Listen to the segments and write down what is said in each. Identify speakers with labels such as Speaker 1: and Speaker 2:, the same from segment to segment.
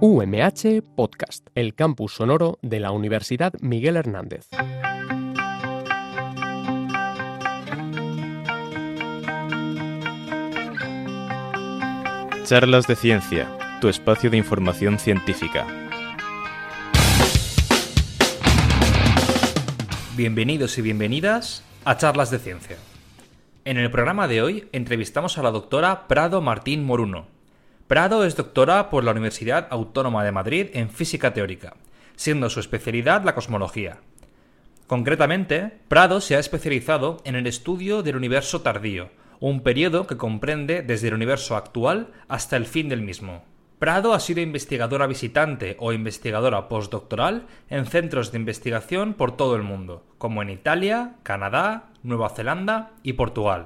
Speaker 1: UMH Podcast, el campus sonoro de la Universidad Miguel Hernández.
Speaker 2: Charlas de Ciencia, tu espacio de información científica.
Speaker 3: Bienvenidos y bienvenidas a Charlas de Ciencia. En el programa de hoy entrevistamos a la doctora Prado Martín Moruno. Prado es doctora por la Universidad Autónoma de Madrid en Física Teórica, siendo su especialidad la cosmología. Concretamente, Prado se ha especializado en el estudio del universo tardío, un periodo que comprende desde el universo actual hasta el fin del mismo. Prado ha sido investigadora visitante o investigadora postdoctoral en centros de investigación por todo el mundo, como en Italia, Canadá, Nueva Zelanda y Portugal.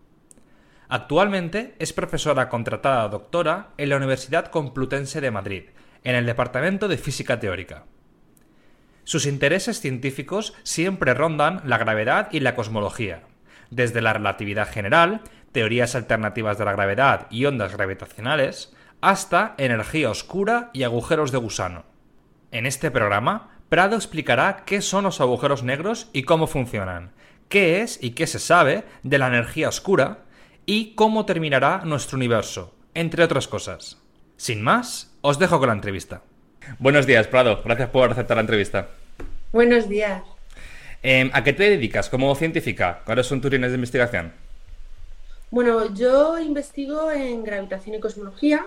Speaker 3: Actualmente es profesora contratada doctora en la Universidad Complutense de Madrid, en el Departamento de Física Teórica. Sus intereses científicos siempre rondan la gravedad y la cosmología, desde la relatividad general, teorías alternativas de la gravedad y ondas gravitacionales, hasta energía oscura y agujeros de gusano. En este programa, Prado explicará qué son los agujeros negros y cómo funcionan, qué es y qué se sabe de la energía oscura y cómo terminará nuestro universo, entre otras cosas. Sin más, os dejo con la entrevista. Buenos días, Prado. Gracias por aceptar la entrevista.
Speaker 4: Buenos días.
Speaker 3: ¿A qué te dedicas como científica? ¿Cuáles son tus líneas de investigación?
Speaker 4: Bueno, yo investigo en gravitación y cosmología.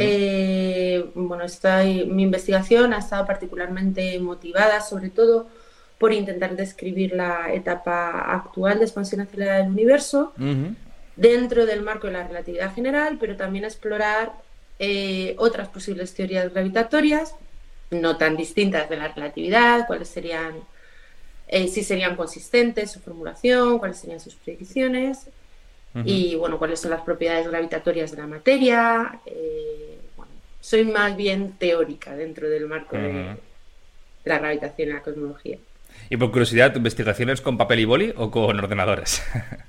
Speaker 4: Mi investigación ha estado particularmente motivada, sobre todo, por intentar describir la etapa actual de expansión acelerada del universo dentro del marco de la relatividad general, pero también explorar otras posibles teorías gravitatorias, no tan distintas de la relatividad, cuáles serían, si serían consistentes su formulación, cuáles serían sus predicciones. Y cuáles son las propiedades gravitatorias de la materia. Soy más bien teórica dentro del marco de la gravitación y la cosmología.
Speaker 3: Y por curiosidad, ¿tu investigación es con papel y boli o con ordenadores?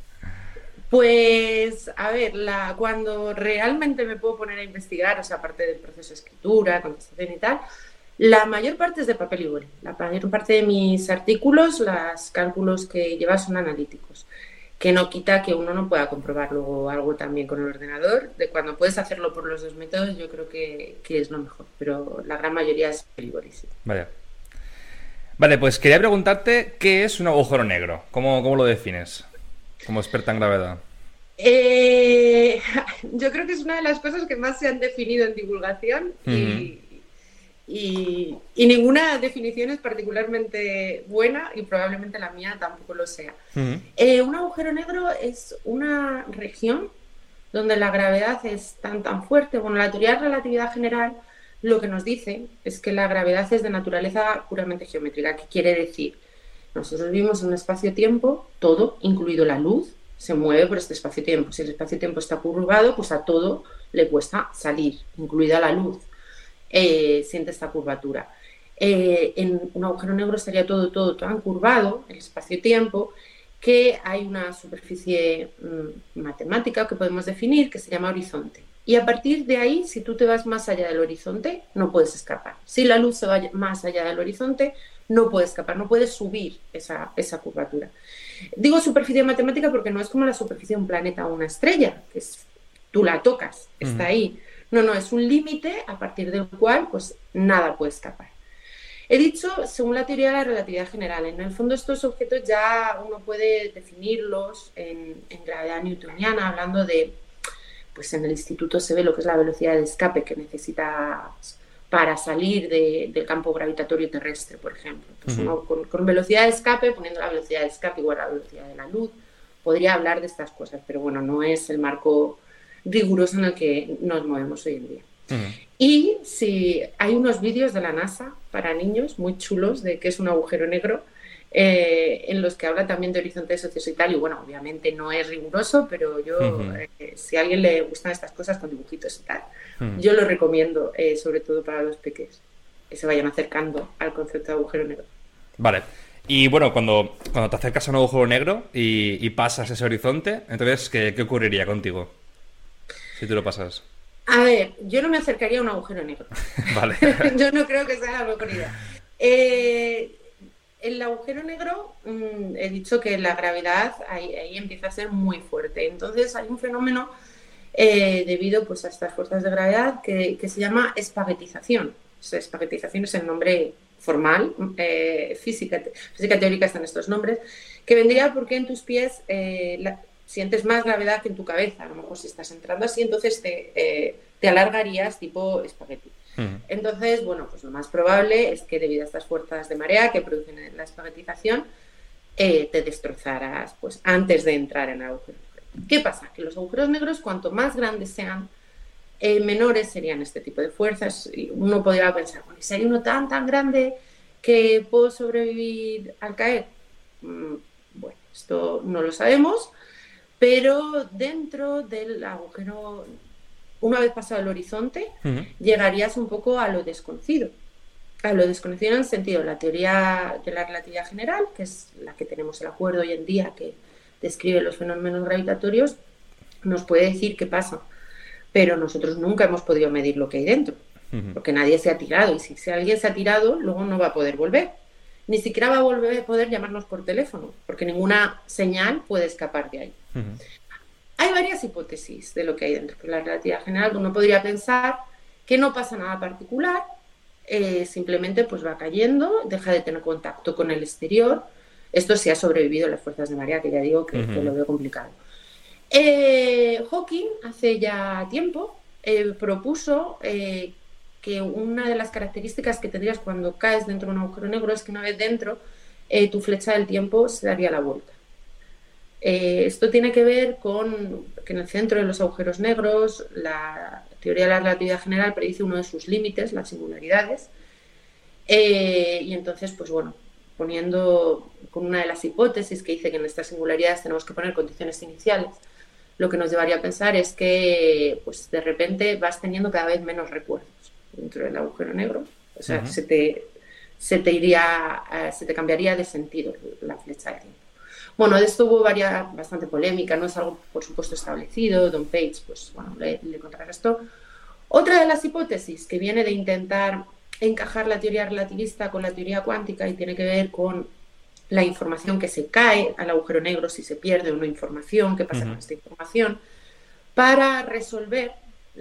Speaker 4: Pues, a ver, cuando realmente me puedo poner a investigar, o sea, aparte del proceso de escritura, contestación y tal, la mayor parte es de papel y boli. La mayor parte de mis artículos, los cálculos que lleva son analíticos, que no quita que uno no pueda comprobar luego algo también con el ordenador. De cuando puedes hacerlo por los dos métodos, yo creo que es lo mejor, pero la gran mayoría es papel y boli, sí.
Speaker 3: Vale, pues quería preguntarte qué es un agujero negro. ¿Cómo lo defines como experta en gravedad?
Speaker 4: Yo creo que es una de las cosas que más se han definido en divulgación y ninguna definición es particularmente buena y probablemente la mía tampoco lo sea. Un agujero negro es una región donde la gravedad es tan fuerte. Bueno, la teoría de relatividad general lo que nos dice es que la gravedad es de naturaleza puramente geométrica. ¿Qué quiere decir? Nosotros vivimos en un espacio-tiempo, todo, incluido la luz, se mueve por este espacio-tiempo. Si el espacio-tiempo está curvado, pues a todo le cuesta salir, incluida la luz. Siente esta curvatura. En un agujero negro estaría todo tan curvado, el espacio-tiempo, que hay una superficie matemática que podemos definir que se llama horizonte. Y a partir de ahí, si tú te vas más allá del horizonte, no puedes escapar. Si la luz se va más allá del horizonte, no puede escapar, no puede subir esa curvatura. Digo superficie matemática porque no es como la superficie de un planeta o una estrella, que tú la tocas, está ahí. No, es un límite a partir del cual pues nada puede escapar. He dicho, según la teoría de la relatividad general, en el fondo estos objetos ya uno puede definirlos en gravedad newtoniana, hablando de, pues en el instituto se ve lo que es la velocidad de escape que necesitas para salir del campo gravitatorio terrestre, por ejemplo. Pues uno con velocidad de escape, poniendo la velocidad de escape igual a la velocidad de la luz, podría hablar de estas cosas, pero bueno, no es el marco riguroso en el que nos movemos hoy en día. Y si hay unos vídeos de la NASA para niños muy chulos de qué es un agujero negro, en los que habla también de horizontes socios y tal, y bueno, obviamente no es riguroso, pero yo, si a alguien le gustan estas cosas con dibujitos y tal, yo lo recomiendo, sobre todo para los pequeños, que se vayan acercando al concepto de agujero negro.
Speaker 3: Vale. Y bueno, cuando te acercas a un agujero negro y pasas ese horizonte, entonces, ¿qué ocurriría contigo si tú lo pasas?
Speaker 4: A ver, yo no me acercaría a un agujero negro.
Speaker 3: Vale.
Speaker 4: Yo no creo que sea la mejor idea. El agujero negro, he dicho que la gravedad ahí empieza a ser muy fuerte. Entonces hay un fenómeno debido pues, a estas fuerzas de gravedad que se llama espaguetización. O sea, espaguetización es el nombre formal, física teórica están estos nombres, que vendría porque en tus pies sientes más gravedad que en tu cabeza. A lo mejor si estás entrando así, entonces te alargarías tipo espagueti. Entonces, bueno, pues lo más probable es que debido a estas fuerzas de marea que producen la espaguetización, te destrozaras pues, antes de entrar en el agujero negro. ¿Qué pasa? Que los agujeros negros, cuanto más grandes sean, menores serían este tipo de fuerzas. Y uno podría pensar, bueno, si hay uno tan grande que puedo sobrevivir al caer, bueno, esto no lo sabemos, pero dentro del agujero, una vez pasado el horizonte, llegarías un poco a lo desconocido. A lo desconocido en el sentido, la teoría de la relatividad general, que es la que tenemos el acuerdo hoy en día, que describe los fenómenos gravitatorios, nos puede decir qué pasa. Pero nosotros nunca hemos podido medir lo que hay dentro, porque nadie se ha tirado. Y si alguien se ha tirado, luego no va a poder volver. Ni siquiera va a poder llamarnos por teléfono, porque ninguna señal puede escapar de ahí. Hay varias hipótesis de lo que hay dentro. Por la relatividad general, uno podría pensar que no pasa nada particular, simplemente pues va cayendo, deja de tener contacto con el exterior. Esto sí ha sobrevivido a las fuerzas de marea, que ya digo que lo veo complicado. Hawking hace ya tiempo propuso que una de las características que tendrías cuando caes dentro de un agujero negro es que una vez dentro tu flecha del tiempo se daría la vuelta. Esto tiene que ver con que en el centro de los agujeros negros la teoría de la relatividad general predice uno de sus límites, las singularidades, y entonces, pues bueno, poniendo con una de las hipótesis que dice que en estas singularidades tenemos que poner condiciones iniciales, lo que nos llevaría a pensar es que pues de repente vas teniendo cada vez menos recuerdos dentro del agujero negro. O sea, se te cambiaría de sentido la flecha de tiempo. Bueno, de esto hubo bastante polémica, no es algo, por supuesto, establecido. Don Page, pues bueno, le contrarrestó. Otra de las hipótesis que viene de intentar encajar la teoría relativista con la teoría cuántica y tiene que ver con la información que se cae al agujero negro, si se pierde una información, qué pasa con esta información, para resolver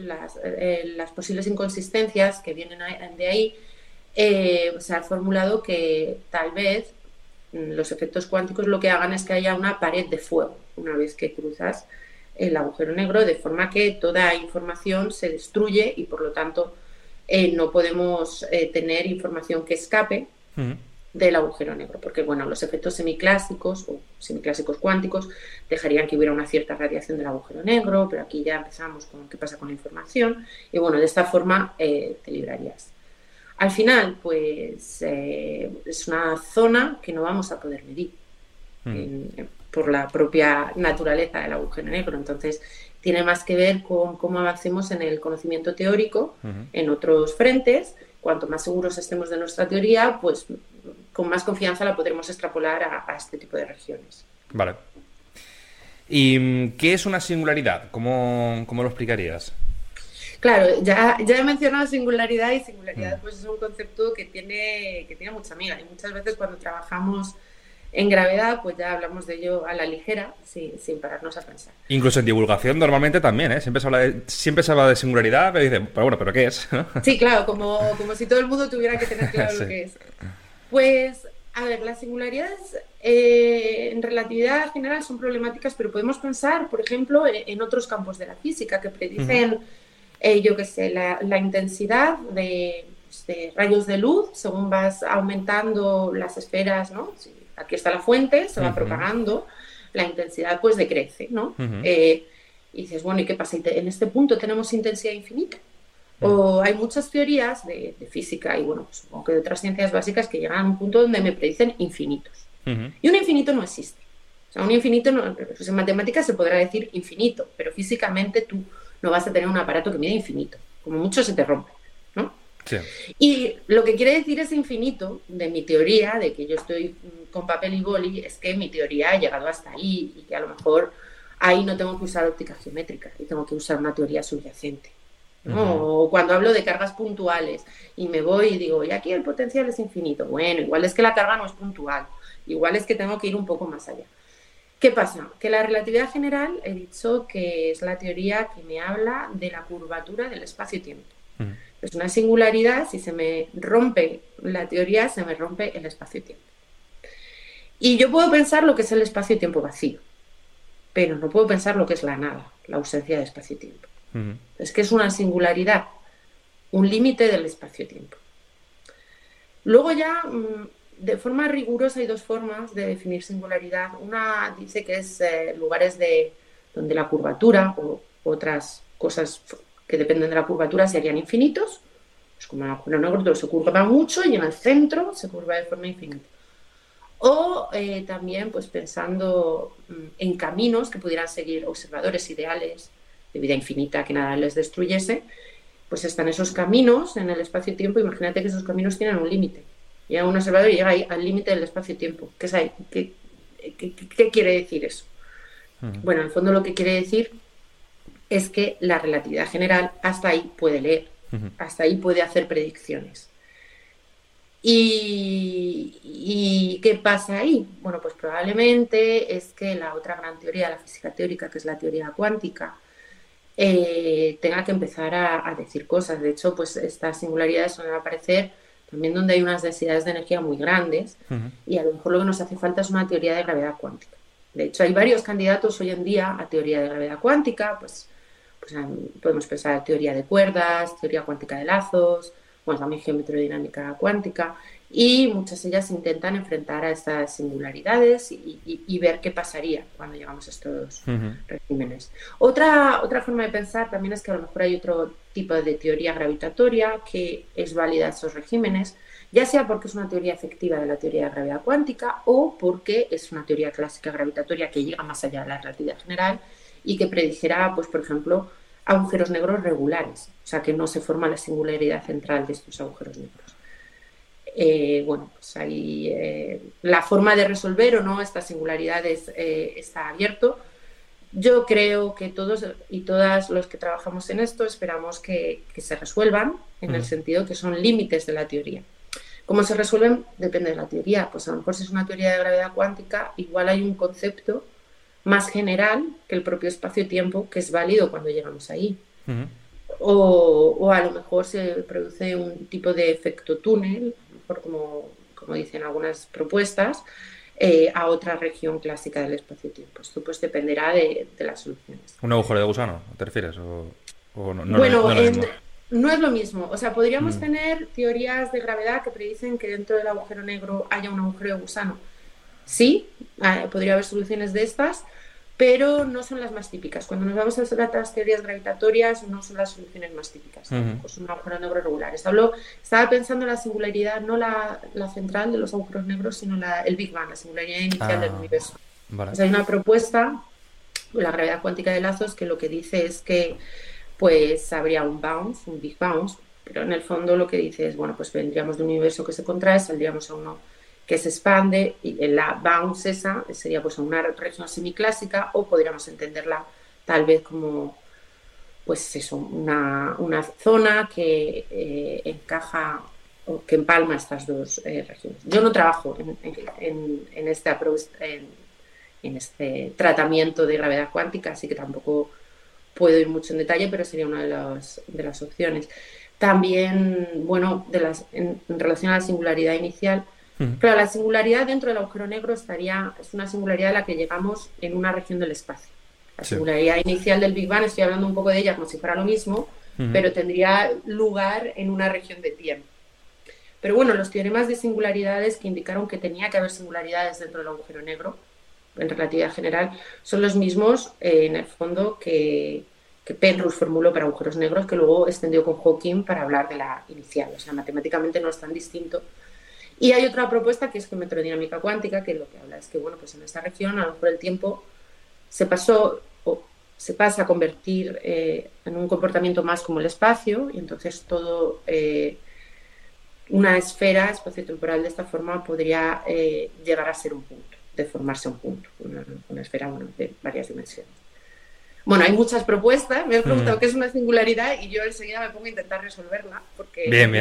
Speaker 4: las posibles inconsistencias que vienen de ahí. Se ha formulado que tal vez los efectos cuánticos lo que hagan es que haya una pared de fuego una vez que cruzas el agujero negro, de forma que toda información se destruye y por lo tanto no podemos tener información que escape del agujero negro, porque bueno, los efectos semiclásicos o semiclásicos cuánticos dejarían que hubiera una cierta radiación del agujero negro, pero aquí ya empezamos con qué pasa con la información y bueno, de esta forma te librarías. Al final, pues es una zona que no vamos a poder medir por la propia naturaleza del agujero negro, entonces tiene más que ver con cómo avancemos en el conocimiento teórico en otros frentes. Cuanto más seguros estemos de nuestra teoría, pues con más confianza la podremos extrapolar a este tipo de regiones.
Speaker 3: Vale. ¿Y qué es una singularidad? ¿Cómo lo explicarías?
Speaker 4: Claro, ya he mencionado singularidad y singularidad pues es un concepto que tiene mucha amiga y muchas veces cuando trabajamos en gravedad pues ya hablamos de ello a la ligera sin pararnos a pensar.
Speaker 3: Incluso en divulgación normalmente también, ¿eh? Siempre se habla de singularidad, pero dicen, ¿pero qué es?
Speaker 4: Sí, claro, como si todo el mundo tuviera que tener claro lo que es. Pues, a ver, las singularidades en relatividad general son problemáticas, pero podemos pensar, por ejemplo, en otros campos de la física que predicen yo qué sé, la intensidad de rayos de luz según vas aumentando las esferas, ¿no? Si aquí está la fuente, se va propagando, la intensidad pues decrece, ¿no? Y dices, bueno, ¿y qué pasa? En este punto tenemos intensidad infinita. O hay muchas teorías de física y, bueno, pues, supongo que de otras ciencias básicas que llegan a un punto donde me predicen infinitos. Y un infinito no existe. O sea, un infinito, pues en matemáticas se podrá decir infinito, pero físicamente tú no vas a tener un aparato que mide infinito. Como mucho se te rompe, ¿no? Sí. Y lo que quiere decir ese infinito de mi teoría, de que yo estoy con papel y boli, es que mi teoría ha llegado hasta ahí y que a lo mejor ahí no tengo que usar óptica geométrica y tengo que usar una teoría subyacente. ¿no? O cuando hablo de cargas puntuales y me voy y digo, y aquí el potencial es infinito. Bueno, igual es que la carga no es puntual, igual es que tengo que ir un poco más allá. ¿Qué pasa? Que la relatividad general he dicho que es la teoría que me habla de la curvatura del espacio-tiempo. Es una singularidad, si se me rompe la teoría, se me rompe el espacio-tiempo. Y yo puedo pensar lo que es el espacio-tiempo vacío, pero no puedo pensar lo que es la nada, la ausencia de espacio-tiempo. Es que es una singularidad, un límite del espacio-tiempo. Luego ya, de forma rigurosa, hay dos formas de definir singularidad. Una dice que es lugares donde la curvatura o otras cosas que dependen de la curvatura serían infinitos. Es como el agujero negro, todo se curva mucho y en el centro se curva de forma infinita. O también pues pensando en caminos que pudieran seguir observadores ideales de vida infinita, que nada les destruyese, pues están esos caminos en el espacio-tiempo. Imagínate que esos caminos tienen un límite. Llega un observador y llega ahí al límite del espacio-tiempo. ¿Qué quiere decir eso? Bueno, en el fondo lo que quiere decir es que la relatividad general hasta ahí puede leer, hasta ahí puede hacer predicciones. ¿Y qué pasa ahí? Bueno, pues probablemente es que la otra gran teoría de la física teórica, que es la teoría cuántica, tenga que empezar a decir cosas. De hecho, pues estas singularidades suelen aparecer también donde hay unas densidades de energía muy grandes, y a lo mejor lo que nos hace falta es una teoría de gravedad cuántica. De hecho, hay varios candidatos hoy en día a teoría de gravedad cuántica, pues podemos pensar en teoría de cuerdas, teoría cuántica de lazos, bueno, también geometrodinámica cuántica, y muchas de ellas intentan enfrentar a estas singularidades y ver qué pasaría cuando llegamos a estos regímenes. Otra forma de pensar también es que a lo mejor hay otro tipo de teoría gravitatoria que es válida a estos regímenes, ya sea porque es una teoría efectiva de la teoría de gravedad cuántica o porque es una teoría clásica gravitatoria que llega más allá de la relatividad general y que predijera, pues, por ejemplo, agujeros negros regulares, o sea, que no se forma la singularidad central de estos agujeros negros. Bueno, pues ahí la forma de resolver o no estas singularidades está abierto. Yo creo que todos y todas los que trabajamos en esto esperamos que se resuelvan, en el sentido que son límites de la teoría. ¿Cómo se resuelven? Depende de la teoría. Pues a lo mejor si es una teoría de gravedad cuántica, igual hay un concepto más general que el propio espacio-tiempo que es válido cuando llegamos ahí. O a lo mejor se produce un tipo de efecto túnel, como dicen algunas propuestas, a otra región clásica del espacio-tiempo. Esto pues dependerá de las soluciones.
Speaker 3: ¿Un agujero de gusano, te refieres? ¿O no,
Speaker 4: bueno,
Speaker 3: no es lo mismo?
Speaker 4: No es lo mismo. O sea, podríamos tener teorías de gravedad que predicen que dentro del agujero negro haya un agujero de gusano. Sí, podría haber soluciones de estas, pero no son las más típicas. Cuando nos vamos a otras teorías gravitatorias, no son las soluciones más típicas. Pues un agujero negro regular. Estaba pensando en la singularidad, no la central de los agujeros negros, sino el Big Bang, la singularidad inicial del universo.
Speaker 3: Vale.
Speaker 4: O sea, hay una propuesta, la gravedad cuántica de lazos, que lo que dice es que pues habría un Big Bounce, pero en el fondo lo que dice es, bueno, pues vendríamos de un universo que se contrae, saldríamos a uno que se expande, y en la bounce esa sería pues una región semiclásica, o podríamos entenderla tal vez como pues eso, una zona que encaja o que empalma estas dos regiones. Yo no trabajo en este tratamiento de gravedad cuántica, así que tampoco puedo ir mucho en detalle, pero sería una de las opciones. También, bueno, en relación a la singularidad inicial, claro, la singularidad dentro del agujero negro es una singularidad a la que llegamos en una región del espacio. La singularidad inicial del Big Bang, estoy hablando un poco de ella como si fuera lo mismo, pero tendría lugar en una región de tiempo. Pero bueno, los teoremas de singularidades que indicaron que tenía que haber singularidades dentro del agujero negro, en relatividad general, son los mismos, en el fondo, que Penrose formuló para agujeros negros, que luego extendió con Hawking para hablar de la inicial. O sea, matemáticamente no es tan distinto. Y hay otra propuesta que es geometrodinámica cuántica, que lo que habla es que, bueno, pues en esta región, a lo mejor el tiempo se pasa a convertir en un comportamiento más como el espacio, y entonces todo una esfera espaciotemporal de esta forma podría llegar a ser un punto, de formarse un punto, una esfera, bueno, de varias dimensiones. Bueno, hay muchas propuestas. Me has preguntado qué es una singularidad y yo enseguida me pongo a intentar resolverla porque
Speaker 3: bien.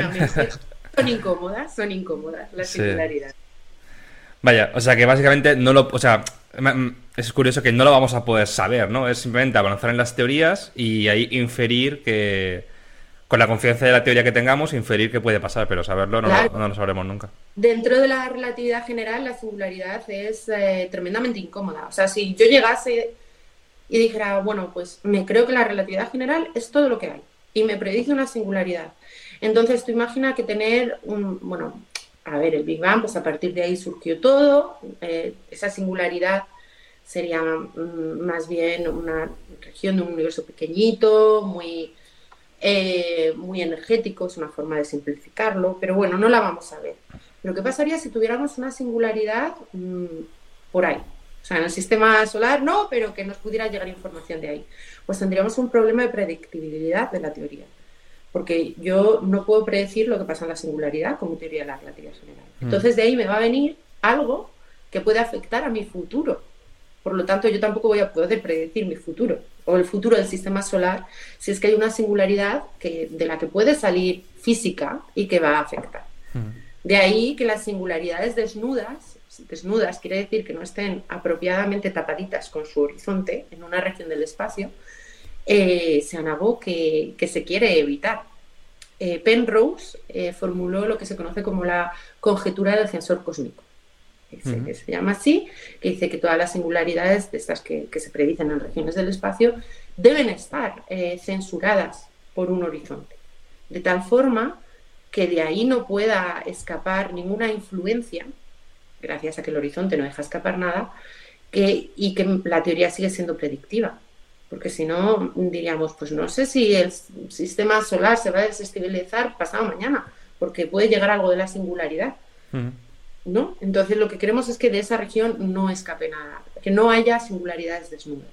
Speaker 4: Son incómodas las singularidades.
Speaker 3: Vaya, o sea que básicamente no lo... O sea, es curioso que no lo vamos a poder saber, ¿no? Es simplemente avanzar en las teorías y ahí inferir que... Con la confianza de la teoría que tengamos, inferir qué puede pasar, pero saberlo no lo sabremos nunca.
Speaker 4: Dentro de la relatividad general, la singularidad es tremendamente incómoda. O sea, si yo llegase y dijera, bueno, pues me creo que la relatividad general es todo lo que hay y me predice una singularidad. Entonces, tú imagina que tener el Big Bang, pues a partir de ahí surgió todo. Esa singularidad sería más bien una región de un universo pequeñito, muy energético, es una forma de simplificarlo, pero bueno, no la vamos a ver. Pero ¿qué pasaría si tuviéramos una singularidad por ahí? O sea, en el sistema solar no, pero que nos pudiera llegar información de ahí. Pues tendríamos un problema de predictibilidad de la teoría. Porque yo no puedo predecir lo que pasa en la singularidad como teoría de la relatividad general. Entonces de ahí me va a venir algo que puede afectar a mi futuro. Por lo tanto, yo tampoco voy a poder predecir mi futuro o el futuro del sistema solar si es que hay una singularidad de la que puede salir física y que va a afectar. De ahí que las singularidades desnudas quiere decir que no estén apropiadamente tapaditas con su horizonte en una región del espacio, sean algo que se quiere evitar. Penrose formuló lo que se conoce como la conjetura del sensor cósmico, que se llama así, que dice que todas las singularidades de estas que se predicen en regiones del espacio deben estar censuradas por un horizonte, de tal forma que de ahí no pueda escapar ninguna influencia, gracias a que el horizonte no deja escapar nada, y que la teoría sigue siendo predictiva. Porque si no, diríamos, pues no sé si el sistema solar se va a desestabilizar pasado mañana, porque puede llegar algo de la singularidad, ¿no? Entonces lo que queremos es que de esa región no escape nada, que no haya singularidades desnudas.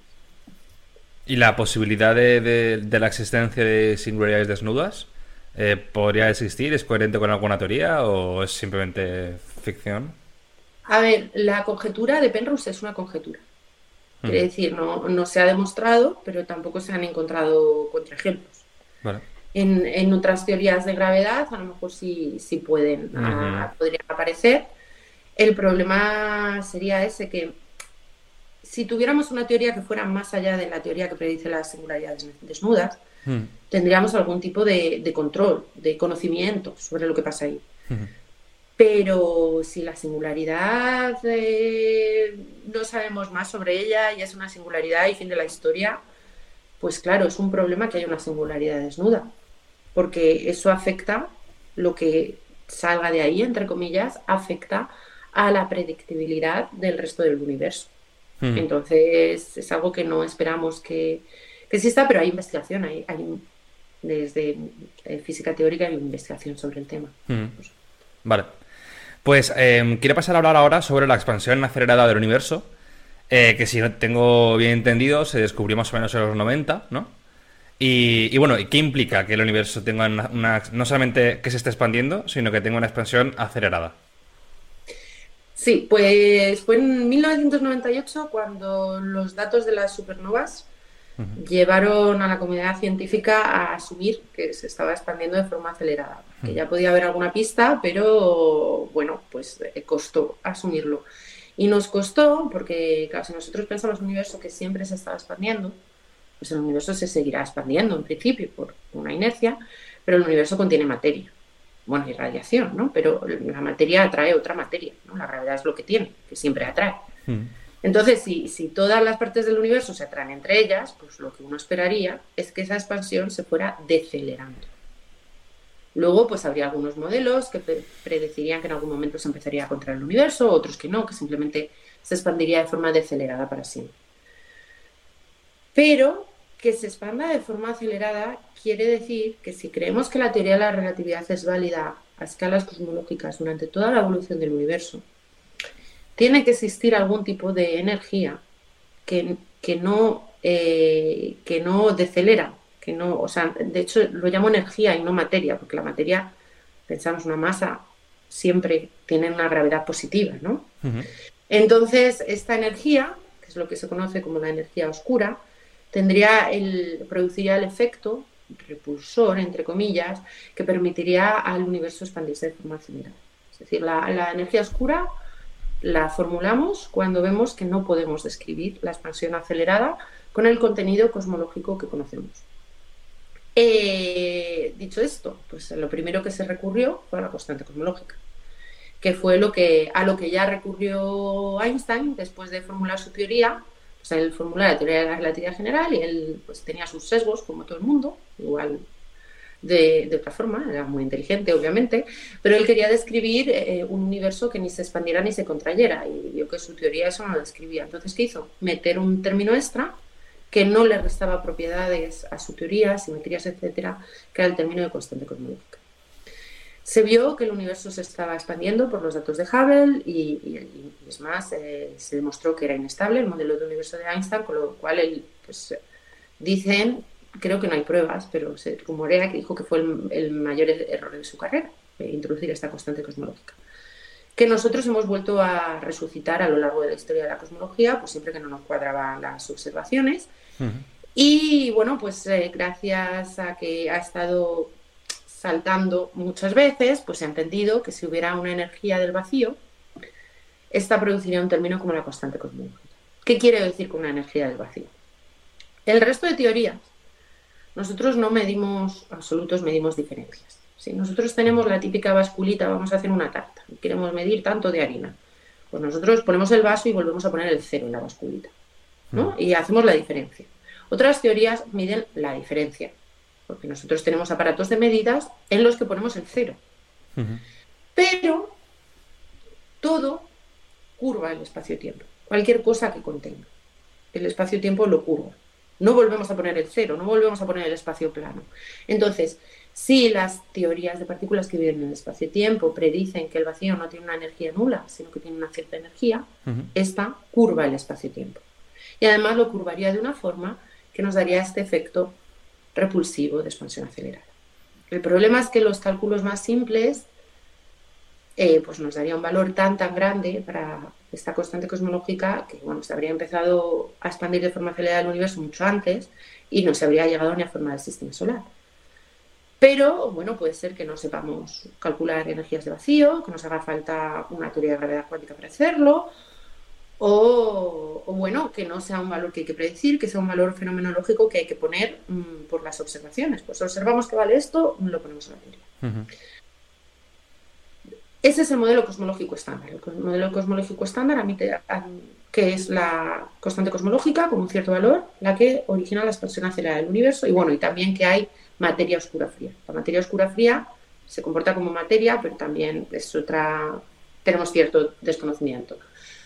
Speaker 3: ¿Y la posibilidad de la existencia de singularidades desnudas podría existir? ¿Es coherente con alguna teoría o es simplemente ficción?
Speaker 4: A ver, la conjetura de Penrose es una conjetura. Quiere decir, no se ha demostrado, pero tampoco se han encontrado contraejemplos.
Speaker 3: Vale.
Speaker 4: En otras teorías de gravedad, a lo mejor sí podrían aparecer. El problema sería ese, que si tuviéramos una teoría que fuera más allá de la teoría que predice las singularidades desnudas, tendríamos algún tipo de control, de conocimiento sobre lo que pasa ahí. Pero si la singularidad no sabemos más sobre ella y es una singularidad y fin de la historia, pues claro, es un problema que haya una singularidad desnuda, porque eso afecta, lo que salga de ahí, entre comillas, afecta a la predictibilidad del resto del universo. Entonces es algo que no esperamos que exista, pero hay investigación, hay desde física teórica hay investigación sobre el tema.
Speaker 3: Vale. Pues quiero pasar a hablar ahora sobre la expansión acelerada del universo, que si no tengo bien entendido se descubrió más o menos en los 90, ¿no? Y bueno, ¿qué implica que el universo tenga no solamente que se esté expandiendo, sino que tenga una expansión acelerada?
Speaker 4: Sí, pues fue en 1998 cuando los datos de las supernovas llevaron a la comunidad científica a asumir que se estaba expandiendo de forma acelerada, que ya podía haber alguna pista, pero bueno, pues costó asumirlo. Y nos costó porque, claro, si nosotros pensamos en un universo que siempre se estaba expandiendo, pues el universo se seguirá expandiendo en principio por una inercia, pero el universo contiene materia. Bueno, y radiación, ¿no? Pero la materia atrae otra materia, ¿no? La gravedad es lo que tiene, que siempre atrae. Entonces, si todas las partes del universo se atraen entre ellas, pues lo que uno esperaría es que esa expansión se fuera decelerando. Luego, pues habría algunos modelos que predecirían que en algún momento se empezaría a contraer el universo, otros que no, que simplemente se expandiría de forma decelerada para siempre. Pero que se expanda de forma acelerada quiere decir que si creemos que la teoría de la relatividad es válida a escalas cosmológicas durante toda la evolución del universo, tiene que existir algún tipo de energía que no decelera, que no, o sea, de hecho lo llamo energía y no materia, porque la materia, pensamos, una masa siempre tiene una gravedad positiva, ¿no? Entonces, esta energía, que es lo que se conoce como la energía oscura, produciría el efecto repulsor, entre comillas, que permitiría al universo expandirse de forma acelerada. Es decir, la energía oscura la formulamos cuando vemos que no podemos describir la expansión acelerada con el contenido cosmológico que conocemos. Dicho esto, pues lo primero que se recurrió fue a la constante cosmológica, que fue a lo que ya recurrió Einstein después de formular su teoría. Pues él formuló la teoría de la relatividad general y él pues tenía sus sesgos, como todo el mundo, igual de otra forma, era muy inteligente, obviamente, pero él quería describir un universo que ni se expandiera ni se contrayera, y vio que su teoría eso no lo describía. Entonces, ¿qué hizo? Meter un término extra que no le restaba propiedades a su teoría, simetrías, etcétera, que era el término de constante cosmológica. Se vio que el universo se estaba expandiendo por los datos de Hubble y es más, se demostró que era inestable el modelo de universo de Einstein, con lo cual dicen, creo que no hay pruebas, pero se rumorea que dijo que fue el mayor error de su carrera, introducir esta constante cosmológica, que nosotros hemos vuelto a resucitar a lo largo de la historia de la cosmología, pues siempre que no nos cuadraban las observaciones. Y bueno, pues gracias a que ha estado saltando muchas veces, pues se ha entendido que si hubiera una energía del vacío, esta produciría un término como la constante cosmológica. ¿Qué quiere decir con una energía del vacío? El resto de teorías, nosotros no medimos absolutos, medimos diferencias. Si nosotros tenemos la típica basculita, vamos a hacer una tarta y queremos medir tanto de harina, pues nosotros ponemos el vaso y volvemos a poner el cero en la basculita, ¿no? Y hacemos la diferencia. Otras teorías miden la diferencia, porque nosotros tenemos aparatos de medidas en los que ponemos el cero. Pero todo curva el espacio-tiempo. Cualquier cosa que contenga el espacio-tiempo lo curva. No volvemos a poner el cero, no volvemos a poner el espacio plano. Entonces, si las teorías de partículas que viven en el espacio-tiempo predicen que el vacío no tiene una energía nula, sino que tiene una cierta energía, esta curva el espacio-tiempo. Y además lo curvaría de una forma que nos daría este efecto repulsivo de expansión acelerada. El problema es que los cálculos más simples pues nos daría un valor tan grande para esta constante cosmológica que bueno, se habría empezado a expandir de forma acelerada el universo mucho antes y no se habría llegado ni a formar el sistema solar. Pero bueno, puede ser que no sepamos calcular energías de vacío, que nos haga falta una teoría de gravedad cuántica para hacerlo, o bueno, que no sea un valor que hay que predecir, que sea un valor fenomenológico que hay que poner por las observaciones. Pues observamos que vale esto, lo ponemos en la teoría. Ese es el modelo cosmológico estándar. El modelo cosmológico estándar admite que es la constante cosmológica con un cierto valor, la que origina la expansión acelerada del universo, y bueno, y también que hay materia oscura fría. La materia oscura fría se comporta como materia, pero también es tenemos cierto desconocimiento.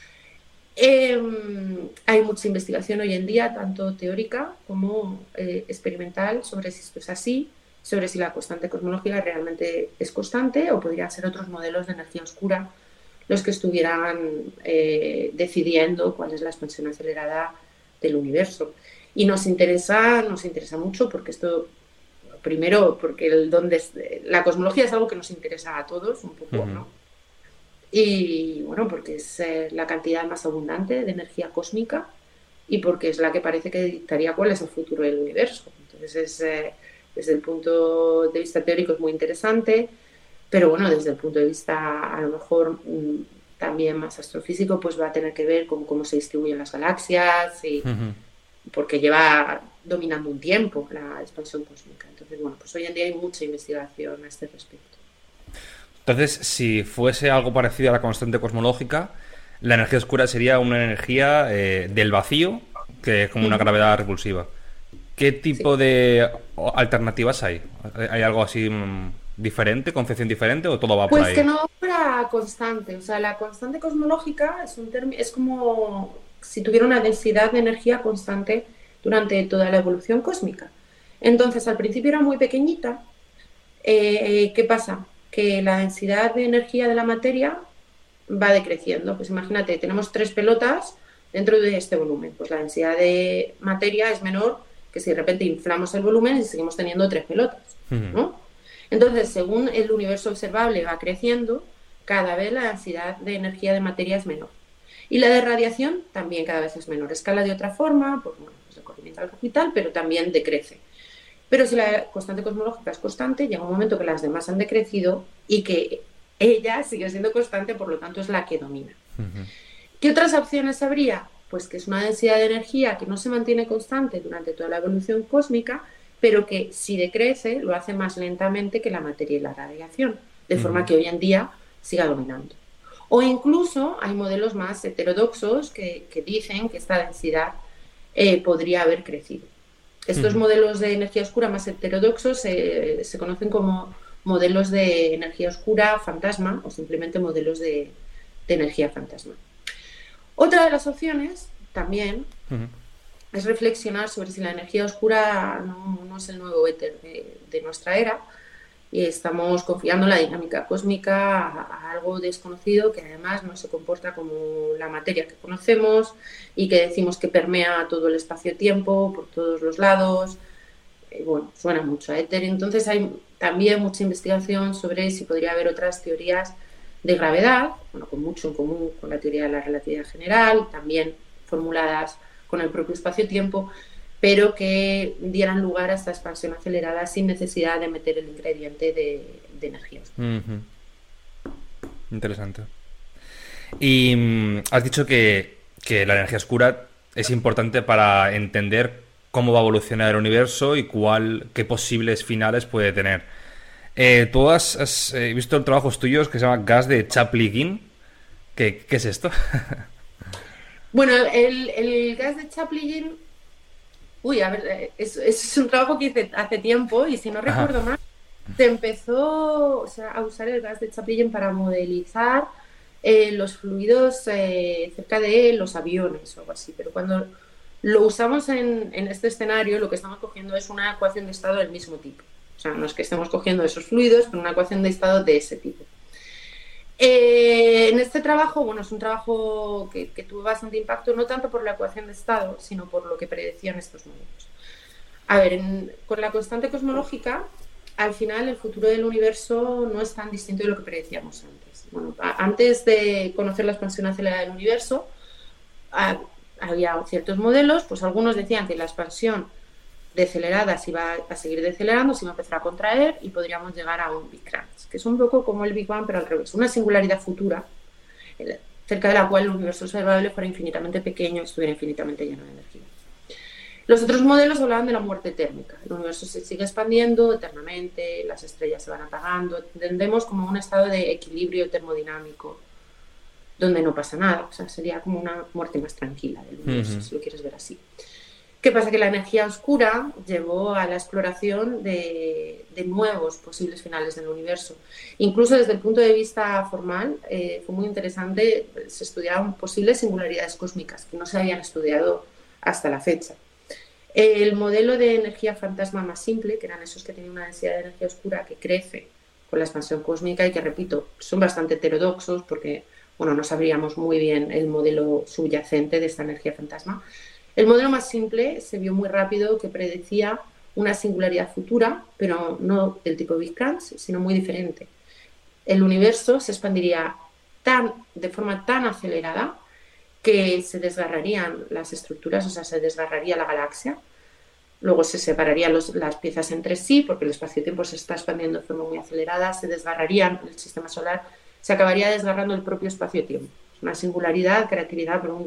Speaker 4: Hay mucha investigación hoy en día, tanto teórica como experimental, sobre si esto es así, sobre si la constante cosmológica realmente es constante o podrían ser otros modelos de energía oscura los que estuvieran decidiendo cuál es la expansión acelerada del universo. Y nos interesa mucho porque esto, primero, porque la cosmología es algo que nos interesa a todos un poco, ¿no? Y bueno, porque es la cantidad más abundante de energía cósmica y porque es la que parece que dictaría cuál es el futuro del universo. Entonces desde el punto de vista teórico es muy interesante, pero bueno, desde el punto de vista a lo mejor también más astrofísico, pues va a tener que ver con cómo se distribuyen las galaxias y porque lleva dominando un tiempo la expansión cósmica. Entonces bueno, pues hoy en día hay mucha investigación a este respecto.
Speaker 3: Entonces, si fuese algo parecido a la constante cosmológica, la energía oscura sería una energía del vacío, que es como una gravedad repulsiva. ¿Qué tipo de alternativas hay? ¿Hay algo así diferente, concepción diferente, o todo va por ahí?
Speaker 4: Pues que no fuera constante. O sea, la constante cosmológica es como si tuviera una densidad de energía constante durante toda la evolución cósmica. Entonces, al principio era muy pequeñita. ¿Qué pasa? Que la densidad de energía de la materia va decreciendo. Pues imagínate, tenemos 3 pelotas dentro de este volumen. Pues la densidad de materia es menor que si de repente inflamos el volumen y seguimos teniendo 3 pelotas, ¿no? Entonces, según el universo observable va creciendo, cada vez la densidad de energía de materia es menor. Y la de radiación también cada vez es menor. Escala de otra forma, pues, bueno, pues el desplazamiento al orbital, pero también decrece. Pero si la constante cosmológica es constante, llega un momento que las demás han decrecido y que ella sigue siendo constante, por lo tanto es la que domina. ¿Qué otras opciones habría? Pues que es una densidad de energía que no se mantiene constante durante toda la evolución cósmica, pero que si decrece lo hace más lentamente que la materia y la radiación, de forma que hoy en día siga dominando. O incluso hay modelos más heterodoxos que dicen que esta densidad podría haber crecido. Estos modelos de energía oscura más heterodoxos se conocen como modelos de energía oscura fantasma o simplemente modelos de energía fantasma. Otra de las opciones también es reflexionar sobre si la energía oscura no es el nuevo éter de nuestra era y estamos confiando la dinámica cósmica a algo desconocido que además no se comporta como la materia que conocemos y que decimos que permea todo el espacio-tiempo por todos los lados. Bueno, suena mucho a éter. Entonces hay también mucha investigación sobre si podría haber otras teorías de gravedad, bueno, con mucho en común con la teoría de la relatividad general, también formuladas con el propio espacio-tiempo, pero que dieran lugar a esta expansión acelerada sin necesidad de meter el ingrediente de energía.
Speaker 3: Interesante. Y has dicho que la energía oscura es importante para entender cómo va a evolucionar el universo y qué posibles finales puede tener. Tú has visto el trabajo tuyos que se llama gas de Chaplygin. ¿Qué es esto?
Speaker 4: Bueno, el gas de Chaplygin, a ver, es un trabajo que hice hace tiempo y si no recuerdo mal, se empezó a usar el gas de Chaplygin para modelizar los fluidos cerca de los aviones o algo así, pero cuando lo usamos en este escenario lo que estamos cogiendo es una ecuación de estado del mismo tipo. O sea, no es que estemos cogiendo esos fluidos, pero una ecuación de estado de ese tipo. En este trabajo, bueno, es un trabajo que tuvo bastante impacto, no tanto por la ecuación de estado, sino por lo que predecían estos modelos. A ver, con la constante cosmológica, al final el futuro del universo no es tan distinto de lo que predecíamos antes. Bueno, antes de conocer la expansión acelerada del universo, había ciertos modelos, pues algunos decían que la expansión decelerada se iba a seguir decelerando, se iba a empezar a contraer y podríamos llegar a un Big Crunch, que es un poco como el Big Bang pero al revés, una singularidad futura cerca de la cual el universo observable fuera infinitamente pequeño y estuviera infinitamente lleno de energía. Los otros modelos hablaban de la muerte térmica, el universo se sigue expandiendo eternamente, las estrellas se van apagando, entendemos como un estado de equilibrio termodinámico donde no pasa nada, o sea, sería como una muerte más tranquila del universo, si lo quieres ver así. ¿Qué pasa? Que la energía oscura llevó a la exploración de nuevos posibles finales del universo. Incluso desde el punto de vista formal fue muy interesante, se estudiaban posibles singularidades cósmicas que no se habían estudiado hasta la fecha. El modelo de energía fantasma más simple, que eran esos que tenían una densidad de energía oscura que crece con la expansión cósmica y que, repito, son bastante heterodoxos porque bueno, no sabríamos muy bien el modelo subyacente de esta energía fantasma. El modelo más simple se vio muy rápido que predecía una singularidad futura, pero no del tipo Big Crunch, sino muy diferente. El universo se expandiría de forma tan acelerada que se desgarrarían las estructuras, o sea, se desgarraría la galaxia, luego se separarían las piezas entre sí, porque el espacio-tiempo se está expandiendo de forma muy acelerada, se desgarrarían el sistema solar, se acabaría desgarrando el propio espacio-tiempo. Es una singularidad caracterizada por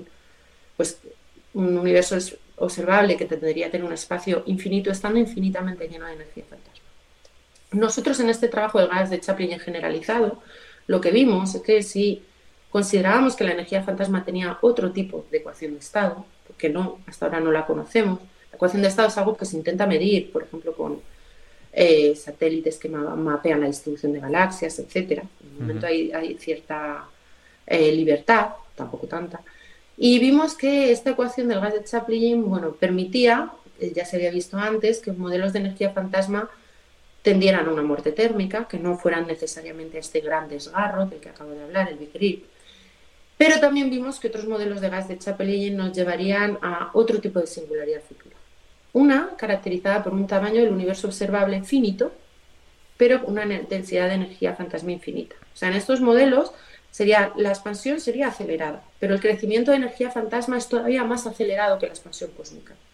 Speaker 4: un universo observable que tendría que tener un espacio infinito, estando infinitamente lleno de energía fantasma. Nosotros en este trabajo del gas de Chaplygin generalizado, lo que vimos es que si considerábamos que la energía fantasma tenía otro tipo de ecuación de estado, porque no, hasta ahora no la conocemos, la ecuación de estado es algo que se intenta medir, por ejemplo, con satélites que mapean la distribución de galaxias, etcétera. En el momento hay cierta libertad, tampoco tanta. Y vimos que esta ecuación del gas de Chaplygin, bueno, permitía, ya se había visto antes, que modelos de energía fantasma tendieran a una muerte térmica, que no fueran necesariamente este gran desgarro del que acabo de hablar, el Big Rip. Pero también vimos que otros modelos de gas de Chaplygin nos llevarían a otro tipo de singularidad futura. Una caracterizada por un tamaño del universo observable finito, pero una densidad de energía fantasma infinita. O sea, en estos modelos la expansión sería acelerada, pero el crecimiento de energía fantasma es todavía más acelerado que la expansión cósmica.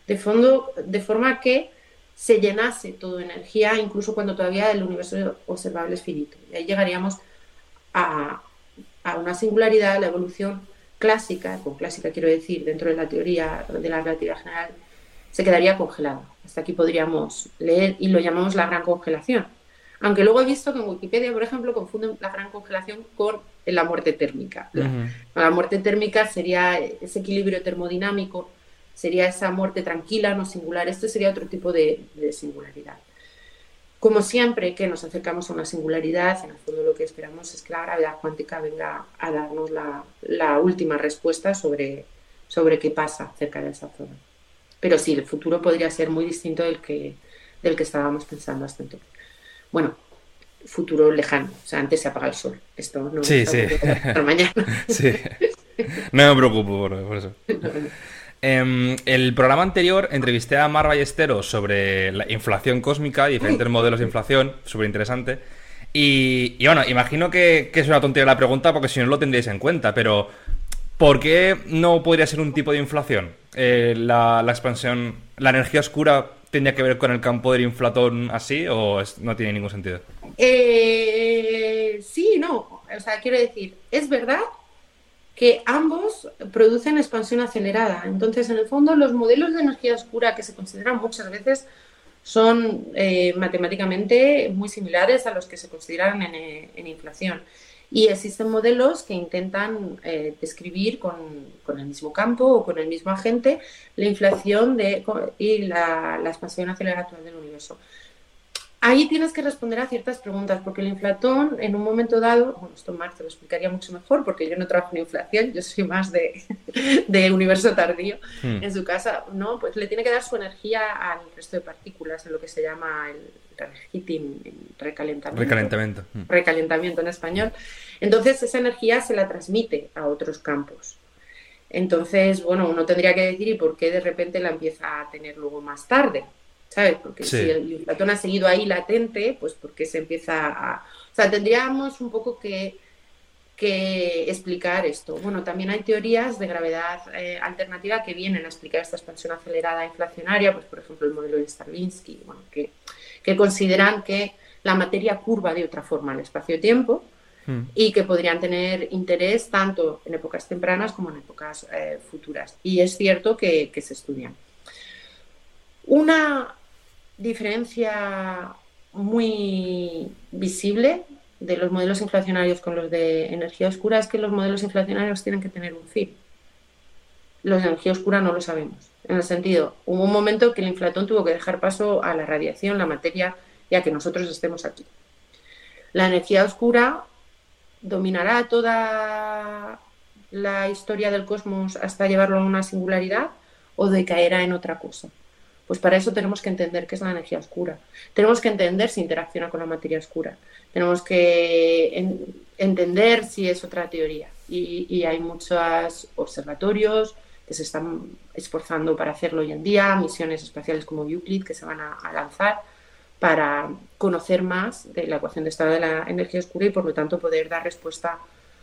Speaker 4: de forma que se llenase todo de energía, incluso cuando todavía el universo observable es finito. Y ahí llegaríamos a una singularidad, la evolución clásica, con clásica quiero decir, dentro de la teoría de la relatividad general, se quedaría congelada. Hasta aquí podríamos leer y lo llamamos la gran congelación. Aunque luego he visto que en Wikipedia, por ejemplo, confunden la gran congelación con la muerte térmica. La muerte térmica sería ese equilibrio termodinámico, sería esa muerte tranquila, no singular. Esto sería otro tipo de singularidad. Como siempre que nos acercamos a una singularidad, en el fondo lo que esperamos es que la gravedad cuántica venga a darnos la última respuesta sobre qué pasa cerca de esa zona. Pero sí, el futuro podría ser muy distinto del que estábamos pensando hasta entonces. Bueno, futuro lejano, o sea, antes se apaga el sol. Esto no
Speaker 3: sí.
Speaker 4: Por mañana.
Speaker 3: Sí. No me preocupo por eso. El programa anterior entrevisté a Mar Ballesteros sobre la inflación cósmica y diferentes modelos de inflación, súper interesante. Y bueno, imagino que es una tontería la pregunta porque si no lo tendríais en cuenta, pero ¿por qué no podría ser un tipo de inflación? La expansión, la energía oscura tendría que ver con el campo del inflatón así o no tiene ningún sentido?
Speaker 4: Sí, no. O sea, quiero decir, es verdad que ambos producen expansión acelerada. Entonces, en el fondo, los modelos de energía oscura que se consideran muchas veces son matemáticamente muy similares a los que se consideran en inflación. Y existen modelos que intentan describir con el mismo campo o con el mismo agente la inflación y la expansión acelerada del universo. Ahí tienes que responder a ciertas preguntas, porque el inflatón, en un momento dado, bueno, esto Marc te lo explicaría mucho mejor, porque yo no trabajo en inflación, yo soy más de universo tardío en su casa, ¿no? Pues le tiene que dar su energía al resto de partículas, en lo que se llama el reheating, recalentamiento. Recalentamiento en español. Entonces, esa energía se la transmite a otros campos. Entonces, bueno, uno tendría que decir, ¿y por qué de repente la empieza a tener luego más tarde? ¿Sabes? Porque si el inflatón ha seguido ahí latente, pues porque se empieza a... O sea, tendríamos un poco que explicar esto. Bueno, también hay teorías de gravedad alternativa que vienen a explicar esta expansión acelerada inflacionaria, pues por ejemplo el modelo de Stavinsky, bueno, que consideran que la materia curva de otra forma el espacio-tiempo y que podrían tener interés tanto en épocas tempranas como en épocas futuras. Y es cierto que se estudian. Una diferencia muy visible de los modelos inflacionarios con los de energía oscura es que los modelos inflacionarios tienen que tener un fin. Los de energía oscura no lo sabemos. En el sentido, hubo un momento que el inflatón tuvo que dejar paso a la radiación, la materia, y a que nosotros estemos aquí. La energía oscura dominará toda la historia del cosmos hasta llevarlo a una singularidad o decaerá en otra cosa. Pues para eso tenemos que entender qué es la energía oscura. Tenemos que entender si interacciona con la materia oscura. Tenemos que entender si es otra teoría. Y hay muchos observatorios que se están esforzando para hacerlo hoy en día, misiones espaciales como Euclid que se van a lanzar para conocer más de la ecuación de estado de la energía oscura y por lo tanto poder dar respuesta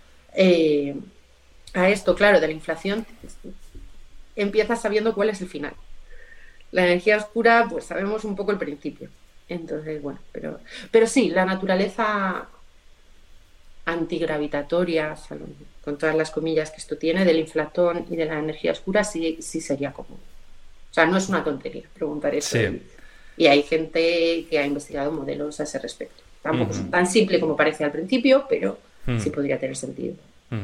Speaker 4: a esto. Claro, de la inflación empiezas sabiendo cuál es el final. La energía oscura, pues sabemos un poco el principio. Entonces, bueno, pero sí, la naturaleza antigravitatoria, con todas las comillas que esto tiene, del inflatón y de la energía oscura, sí sería común. O sea, no es una tontería preguntar eso. Sí. Y hay gente que ha investigado modelos a ese respecto. Tampoco es tan simple como parece al principio, pero sí podría tener sentido.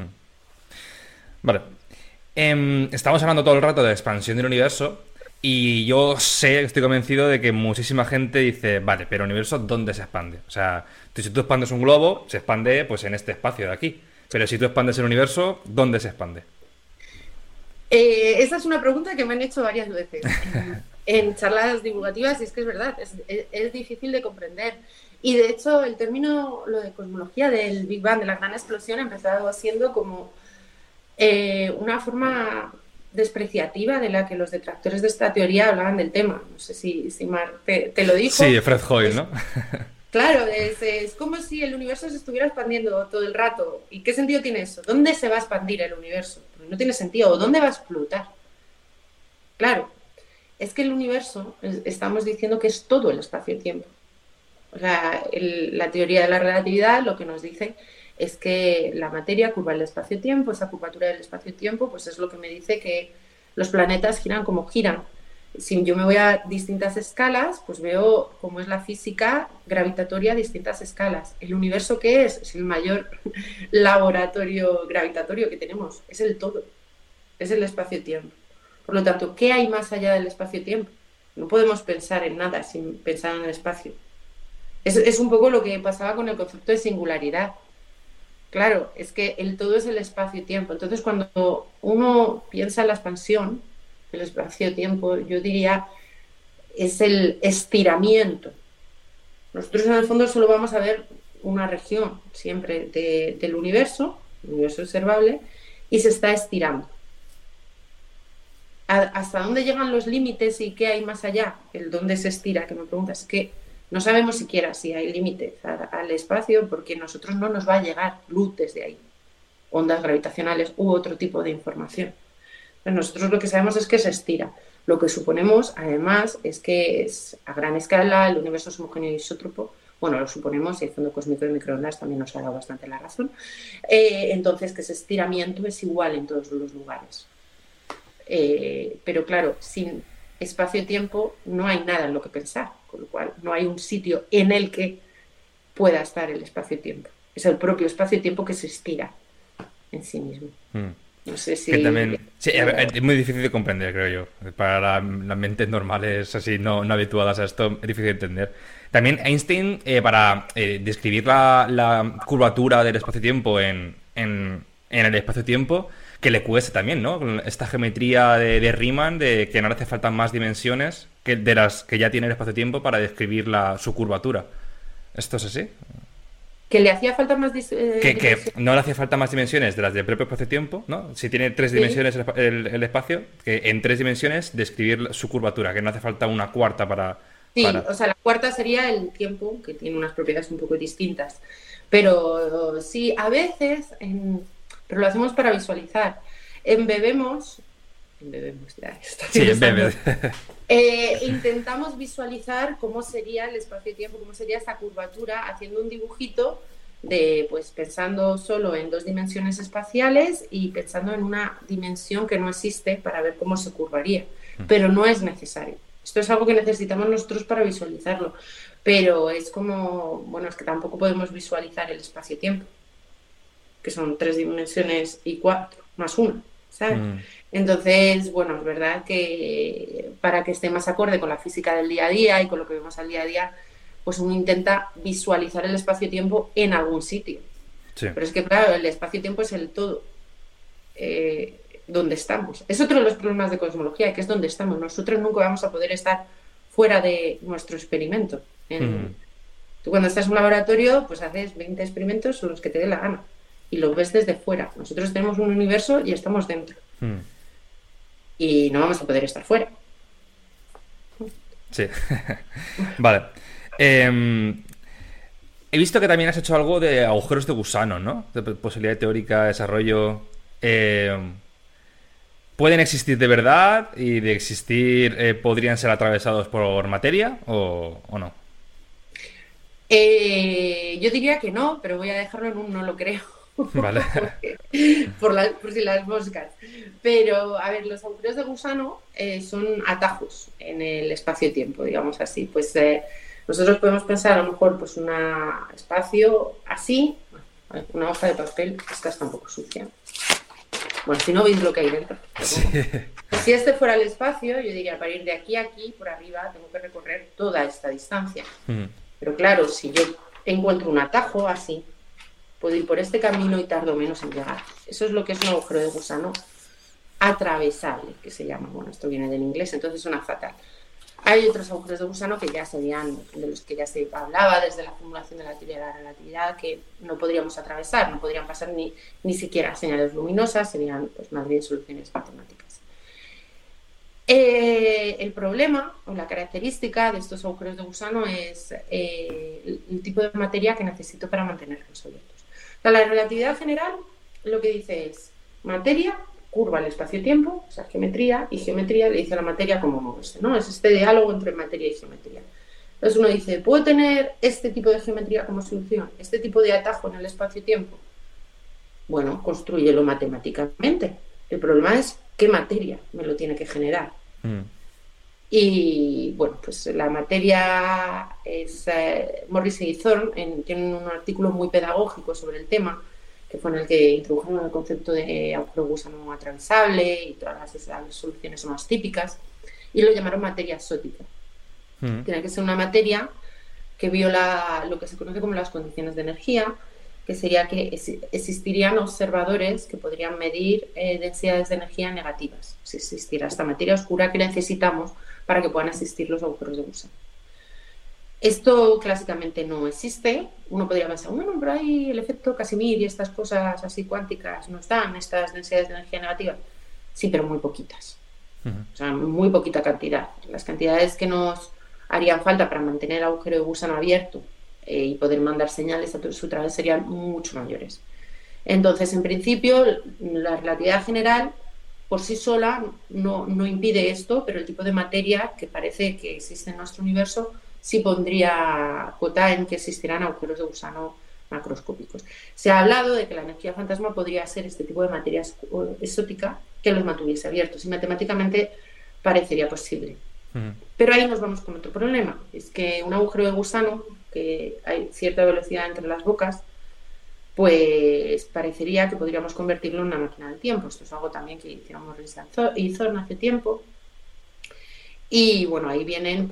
Speaker 3: Vale. Estamos hablando todo el rato de expansión del universo. Y yo estoy convencido de que muchísima gente dice, vale, pero el universo, ¿dónde se expande? O sea, si tú expandes un globo, se expande pues en este espacio de aquí. Pero si tú expandes el universo, ¿dónde se expande?
Speaker 4: Esa es una pregunta que me han hecho varias veces en charlas divulgativas y es que es verdad, es difícil de comprender. Y de hecho, el término, lo de cosmología del Big Bang, de la gran explosión, ha empezado siendo como una forma despreciativa de la que los detractores de esta teoría hablaban del tema. No sé si Marc te lo dijo.
Speaker 3: Sí, Fred Hoyle, ¿no?
Speaker 4: Claro, es como si el universo se estuviera expandiendo todo el rato. ¿Y qué sentido tiene eso? ¿Dónde se va a expandir el universo? Porque no tiene sentido. ¿O dónde va a explotar? Claro. es que el universo, estamos diciendo que es todo el espacio-tiempo. O sea, la teoría de la relatividad lo que nos dice es que la materia curva el espacio-tiempo, esa curvatura del espacio-tiempo, pues es lo que me dice que los planetas giran como giran. Si yo me voy a distintas escalas, pues veo cómo es la física gravitatoria a distintas escalas. ¿El universo qué es? Es el mayor laboratorio gravitatorio que tenemos. Es el todo. Es el espacio-tiempo. Por lo tanto, ¿qué hay más allá del espacio-tiempo? No podemos pensar en nada sin pensar en el espacio. Es un poco lo que pasaba con el concepto de singularidad. Claro, es que el todo es el espacio-tiempo. Entonces, cuando uno piensa en la expansión, el espacio-tiempo, yo diría, es el estiramiento. Nosotros en el fondo solo vamos a ver una región siempre del universo, el universo observable, y se está estirando. ¿Hasta dónde llegan los límites y qué hay más allá? El dónde se estira, que me preguntas, que no sabemos siquiera si hay límites al espacio, porque a nosotros no nos va a llegar luz desde ahí, ondas gravitacionales u otro tipo de información. Nosotros lo que sabemos es que se estira. Lo que suponemos, además, es que es a gran escala, el universo es homogéneo y isótropo. Bueno, lo suponemos, y el fondo cósmico de microondas también nos ha dado bastante la razón. Entonces, que ese estiramiento es igual en todos los lugares. Pero claro, sin espacio-tiempo no hay nada en lo que pensar, con lo cual no hay un sitio en el que pueda estar el espacio-tiempo. Es el propio espacio-tiempo que se estira en sí mismo. No sé si...
Speaker 3: Que también, sí, es muy difícil de comprender, creo yo. Para las mentes normales así no habituadas a esto, es difícil de entender. También Einstein, para describir la curvatura del espacio-tiempo en el espacio-tiempo, que le cuesta también, ¿no? Esta geometría de Riemann, de que no le hace falta más dimensiones que de las que ya tiene el espacio-tiempo para describir su curvatura. ¿Esto es así?
Speaker 4: Que le hacía falta más
Speaker 3: que no le hacía falta más dimensiones de las del propio espacio-tiempo, ¿no? Si tiene 3 dimensiones el espacio, que en 3 dimensiones describir su curvatura, que no hace falta una cuarta para...
Speaker 4: Sí, o sea, la cuarta sería el tiempo, que tiene unas propiedades un poco distintas. Pero sí, a veces, pero lo hacemos para visualizar. Embebemos ya está. Sí, intentamos visualizar cómo sería el espacio-tiempo, cómo sería esta curvatura, haciendo un dibujito pues pensando solo en 2 dimensiones espaciales y pensando en una dimensión que no existe para ver cómo se curvaría. Pero no es necesario. Esto es algo que necesitamos nosotros para visualizarlo. Pero es como, bueno, es que tampoco podemos visualizar el espacio-tiempo, que son 3 dimensiones y 4 más 1, ¿sabes? Entonces, bueno, es verdad que para que esté más acorde con la física del día a día y con lo que vemos al día a día, pues uno intenta visualizar el espacio-tiempo en algún sitio. Sí. Pero es que, claro, el espacio-tiempo es el todo, donde estamos. Es otro de los problemas de cosmología, que es donde estamos. Nosotros nunca vamos a poder estar fuera de nuestro experimento. Tú cuando estás en un laboratorio, pues haces 20 experimentos o los que te dé la gana y los ves desde fuera. Nosotros tenemos un universo y estamos dentro. Y no vamos a poder estar fuera.
Speaker 3: Sí. Vale. He visto que también has hecho algo de agujeros de gusano, ¿no? De posibilidad teórica, desarrollo. ¿Pueden existir de verdad? Y de existir, ¿podrían ser atravesados por materia o no?
Speaker 4: Yo diría que no, pero voy a dejarlo en un no lo creo.
Speaker 3: Vale.
Speaker 4: por si las moscas. Pero, a ver, los agujeros de gusano son atajos en el espacio-tiempo, digamos así. Pues nosotros podemos pensar a lo mejor pues un espacio así, una hoja de papel, esta está un poco sucia. Bueno, si no veis lo que hay dentro.
Speaker 3: Sí.
Speaker 4: Si este fuera el espacio, yo diría, para ir de aquí a aquí, por arriba, tengo que recorrer toda esta distancia. Pero claro, si yo encuentro un atajo así, puedo ir por este camino y tardo menos en llegar. Eso es lo que es un agujero de gusano atravesable, que se llama. Bueno, esto viene del inglés, entonces suena fatal. Hay otros agujeros de gusano que ya serían, de los que ya se hablaba desde la formulación de la teoría de la relatividad, que no podríamos atravesar, no podrían pasar ni siquiera señales luminosas, serían pues más bien soluciones matemáticas. El problema o la característica de estos agujeros de gusano es el tipo de materia que necesito para mantenerlos abiertos. O sea, la relatividad general lo que dice es materia curva el espacio-tiempo, o sea, geometría, y geometría le dice a la materia cómo moverse, ¿no? Es este diálogo entre materia y geometría. Entonces uno dice, ¿puedo tener este tipo de geometría como solución? ¿Este tipo de atajo en el espacio-tiempo? Bueno, constrúyelo matemáticamente. El problema es qué materia me lo tiene que generar. Y bueno, pues la materia es... Morrissey y Thorne tienen un artículo muy pedagógico sobre el tema, que fue en el que introdujeron el concepto de agujero gusano atravesable y todas las soluciones más típicas, y lo llamaron materia exótica. Tiene que ser una materia que viola lo que se conoce como las condiciones de energía, que sería que existirían observadores que podrían medir densidades de energía negativas, si existiera esta materia oscura que necesitamos para que puedan existir los agujeros de gusano. Esto clásicamente no existe. Uno podría pensar, bueno, pero hay el efecto Casimir y estas cosas así cuánticas nos dan estas densidades de energía negativa. Sí, pero muy poquitas. O sea, muy poquita cantidad. Las cantidades que nos harían falta para mantener el agujero de gusano abierto y poder mandar señales a su través serían mucho mayores. Entonces, en principio, la relatividad general por sí sola no impide esto, pero el tipo de materia que parece que existe en nuestro universo sí pondría cuota en que existirán agujeros de gusano macroscópicos. Se ha hablado de que la energía fantasma podría ser este tipo de materia exótica que los mantuviese abiertos, y matemáticamente parecería posible. Pero ahí nos vamos con otro problema, es que un agujero de gusano, que hay cierta velocidad entre las bocas, pues parecería que podríamos convertirlo en una máquina del tiempo. Esto es algo también que hicieron Morrissey y Thorne hace tiempo. Y bueno, ahí vienen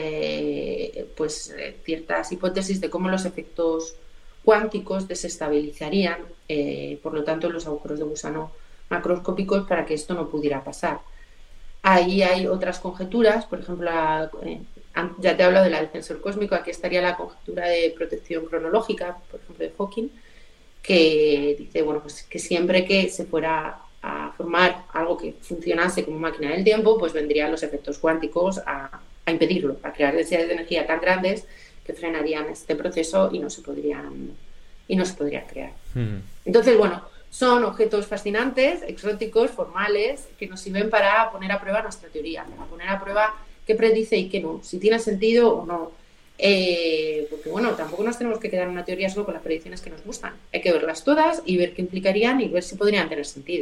Speaker 4: ciertas hipótesis de cómo los efectos cuánticos desestabilizarían, por lo tanto, los agujeros de gusano macroscópicos para que esto no pudiera pasar. Ahí hay otras conjeturas, por ejemplo, ya te he hablado de la del tensor cósmico, aquí estaría la conjetura de protección cronológica, por ejemplo, de Hawking, que dice, bueno, pues que siempre que se fuera a formar algo que funcionase como máquina del tiempo, pues vendrían los efectos cuánticos a impedirlo, a crear densidades de energía tan grandes que frenarían este proceso y no se podrían crear. Entonces, bueno, son objetos fascinantes, exóticos, formales, que nos sirven para poner a prueba nuestra teoría, para poner a prueba qué predice y qué no, si tiene sentido o no. Porque bueno, tampoco nos tenemos que quedar en una teoría solo con las predicciones que nos gustan. Hay que verlas todas y ver qué implicarían y ver si podrían tener sentido.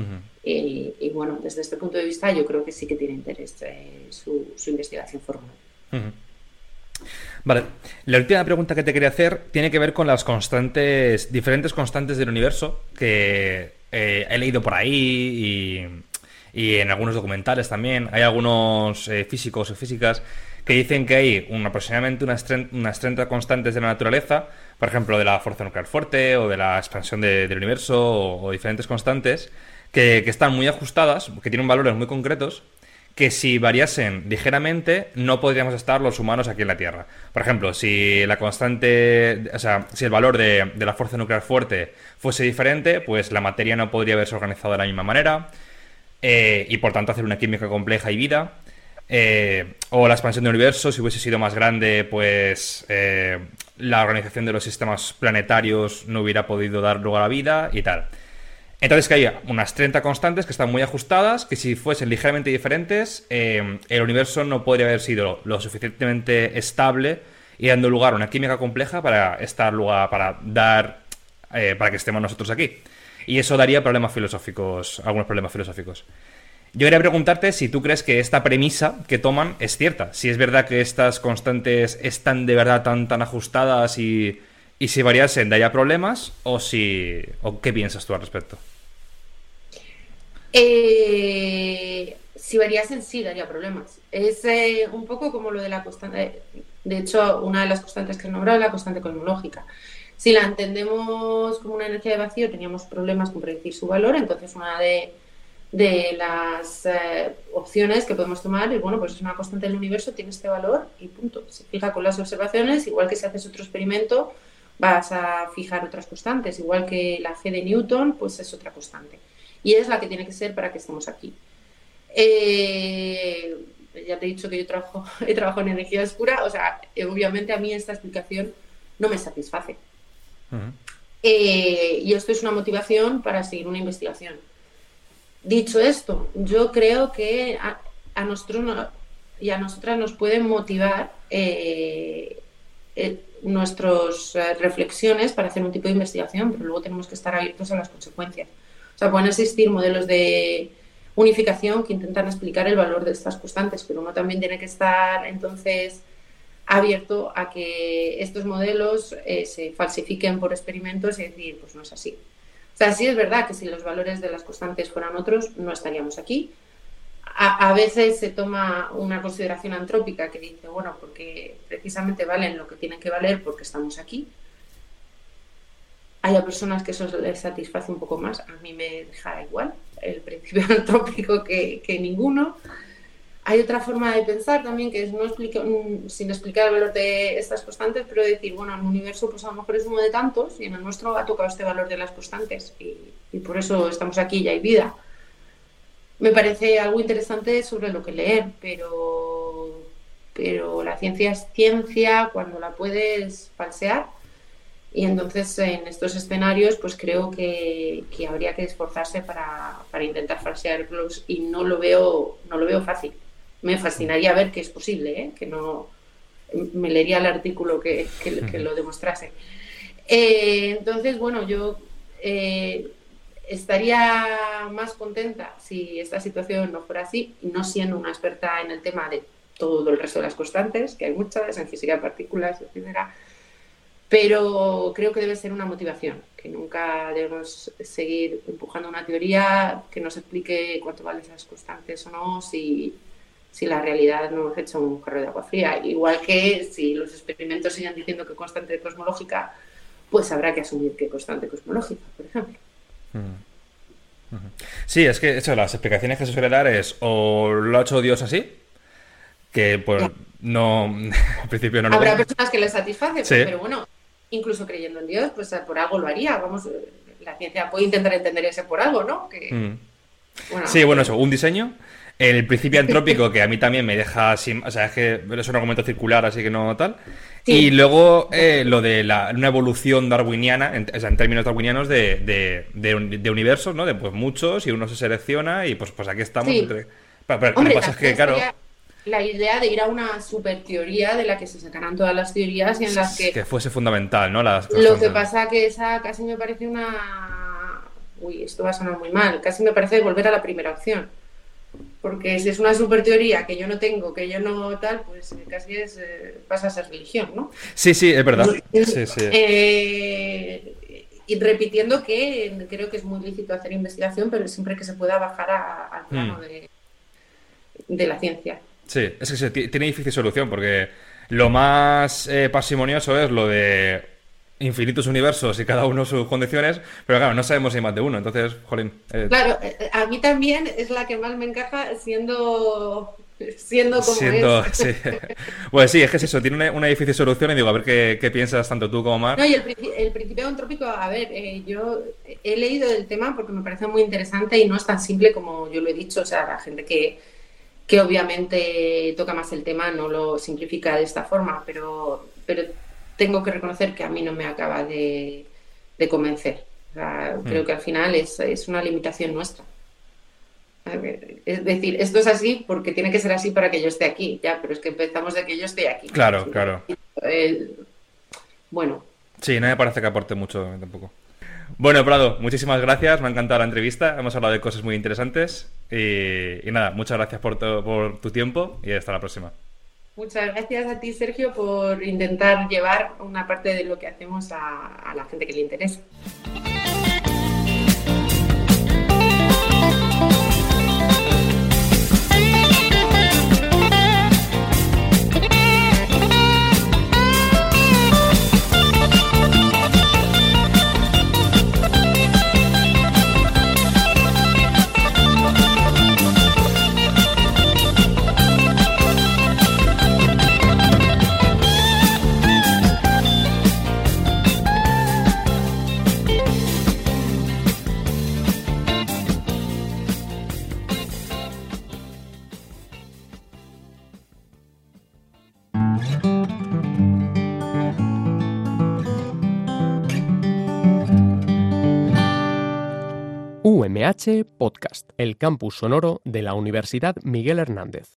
Speaker 4: Y bueno, desde este punto de vista yo creo que sí que tiene interés su investigación formal.
Speaker 3: Vale, la última pregunta que te quería hacer tiene que ver con las diferentes constantes del universo que he leído por ahí y en algunos documentales también. Hay algunos físicos o físicas que dicen que hay aproximadamente unas 30 constantes de la naturaleza, por ejemplo, de la fuerza nuclear fuerte o de la expansión del universo o diferentes constantes que están muy ajustadas, que tienen valores muy concretos, que si variasen ligeramente no podríamos estar los humanos aquí en la Tierra. Por ejemplo, si la constante, o sea, si el valor de la fuerza nuclear fuerte fuese diferente, pues la materia no podría haberse organizado de la misma manera y por tanto hacer una química compleja y vida. O la expansión del universo, si hubiese sido más grande, pues la organización de los sistemas planetarios no hubiera podido dar lugar a vida y tal. Entonces que hay unas 30 constantes que están muy ajustadas, que si fuesen ligeramente diferentes, el universo no podría haber sido lo suficientemente estable y dando lugar a una química compleja para que estemos nosotros aquí. Y eso daría algunos problemas filosóficos. Yo quería preguntarte si tú crees que esta premisa que toman es cierta. Si es verdad que estas constantes están de verdad tan ajustadas y si variasen daría problemas o qué piensas tú al respecto.
Speaker 4: Si variasen sí daría problemas. Es un poco como lo de la constante. De hecho, una de las constantes que has nombrado es la constante cosmológica. Si la entendemos como una energía de vacío, teníamos problemas con predecir su valor. Entonces una de las opciones que podemos tomar es, bueno, pues es una constante del universo, tiene este valor y punto. Se fija con las observaciones, igual que si haces otro experimento vas a fijar otras constantes, igual que la G de Newton, pues es otra constante. Y es la que tiene que ser para que estemos aquí. Ya te he dicho que yo he trabajado en energía oscura, o sea, obviamente a mí esta explicación no me satisface. Y esto es una motivación para seguir una investigación. Dicho esto, yo creo que a nosotros y a nosotras nos pueden motivar nuestras reflexiones para hacer un tipo de investigación, pero luego tenemos que estar abiertos a las consecuencias. O sea, pueden existir modelos de unificación que intentan explicar el valor de estas constantes, pero uno también tiene que estar entonces abierto a que estos modelos se falsifiquen por experimentos y decir, pues no es así. O sea, sí es verdad que si los valores de las constantes fueran otros, no estaríamos aquí. A veces se toma una consideración antrópica que dice, bueno, porque precisamente valen lo que tienen que valer porque estamos aquí. Hay a personas que eso les satisface un poco más. A mí me deja igual el principio antrópico que ninguno. Hay otra forma de pensar también que es sin explicar el valor de estas constantes, pero decir, bueno, el universo pues a lo mejor es uno de tantos y en el nuestro ha tocado este valor de las constantes y por eso estamos aquí y hay vida. Me parece algo interesante sobre lo que leer, pero la ciencia es ciencia cuando la puedes falsear y entonces en estos escenarios pues creo que habría que esforzarse para intentar falsearlos y no lo veo fácil. Me fascinaría ver que es posible, que no me leería el artículo que lo demostrase. Entonces, bueno, yo estaría más contenta si esta situación no fuera así, y no siendo una experta en el tema de todo el resto de las constantes, que hay muchas, en física de partículas, etcétera, pero creo que debe ser una motivación, que nunca debemos seguir empujando una teoría que nos explique cuánto valen esas constantes o no, si la realidad no hemos hecho un jarro de agua fría. Igual que si los experimentos siguen diciendo que constante cosmológica, pues habrá que asumir que constante cosmológica, por ejemplo.
Speaker 3: Sí, es que eso, las explicaciones que se suele dar es o lo ha hecho Dios así, que pues no, al principio no lo
Speaker 4: habrá
Speaker 3: ven.
Speaker 4: personas que les satisface,
Speaker 3: Sí.
Speaker 4: pero bueno, incluso creyendo en Dios, pues por algo lo haría. Vamos, la ciencia puede intentar entender ese por algo, ¿no? Bueno,
Speaker 3: Sí, bueno, eso, un diseño. El principio antrópico, que a mí también me deja sin... O sea, es que es un argumento circular, así que no tal.
Speaker 4: Sí.
Speaker 3: Y luego lo de una evolución darwiniana, o sea, en términos darwinianos de universos, ¿no? De pues muchos, y uno se selecciona y pues aquí estamos.
Speaker 4: Sí.
Speaker 3: Pero lo
Speaker 4: hombre,
Speaker 3: que pasa es que, claro...
Speaker 4: La idea de ir a una superteoría de la que se sacarán todas las teorías y en las
Speaker 3: que fuese fundamental, ¿no?
Speaker 4: Lo que pasa que esa casi me parece una... Uy, esto va a sonar muy mal. Casi me parece volver a la primera opción. Porque si es una superteoría que yo no tengo, que yo no tal, pues casi pasa a ser religión, ¿no?
Speaker 3: Sí, es verdad. Sí.
Speaker 4: Y repitiendo que creo que es muy lícito hacer investigación, pero siempre que se pueda bajar al plano de la ciencia.
Speaker 3: Sí, es que tiene difícil solución, porque lo más parsimonioso es lo de infinitos universos y cada uno sus condiciones, pero claro, no sabemos si hay más de uno, entonces, jolín.
Speaker 4: Claro, a mí también es la que más me encaja siendo como es.
Speaker 3: Sí. Pues sí, es que es eso, tiene una difícil solución y digo, a ver qué piensas tanto tú como Mar.
Speaker 4: No, y el principio antrópico, a ver, yo he leído del tema porque me parece muy interesante y no es tan simple como yo lo he dicho, o sea, la gente que obviamente toca más el tema no lo simplifica de esta forma, pero tengo que reconocer que a mí no me acaba de convencer. O sea, creo que al final es una limitación nuestra. Es decir, esto es así porque tiene que ser así para que yo esté aquí, ya, pero es que empezamos de que yo esté aquí.
Speaker 3: Claro.
Speaker 4: Bueno.
Speaker 3: Sí, no me parece que aporte mucho tampoco. Bueno, Prado, muchísimas gracias, me ha encantado la entrevista, hemos hablado de cosas muy interesantes y nada, muchas gracias por tu tiempo y hasta la próxima.
Speaker 4: Muchas gracias a ti, Sergio, por intentar llevar una parte de lo que hacemos a la gente que le interesa.
Speaker 1: UPH Podcast, el campus sonoro de la Universidad Miguel Hernández.